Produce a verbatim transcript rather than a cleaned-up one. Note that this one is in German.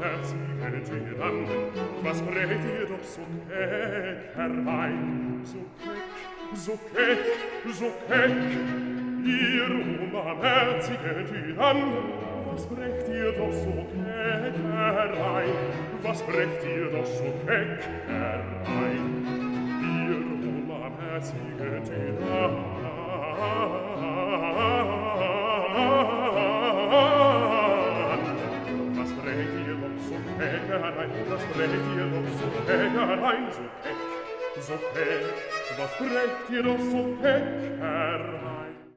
barmherzige Tyrannen, was brecht ihr doch so keck herein? So keck, so keck, so keck, ihr unbarmherzige Tyrannen, was brecht ihr doch so keck herein? Was brecht ihr doch so keck herein? Ihr unbarmherzige Tyrannen, was brecht ihr doch so keck herein? Was brecht ihr doch so keck herein? So keck, so keck, was brecht ihr doch so keck herein?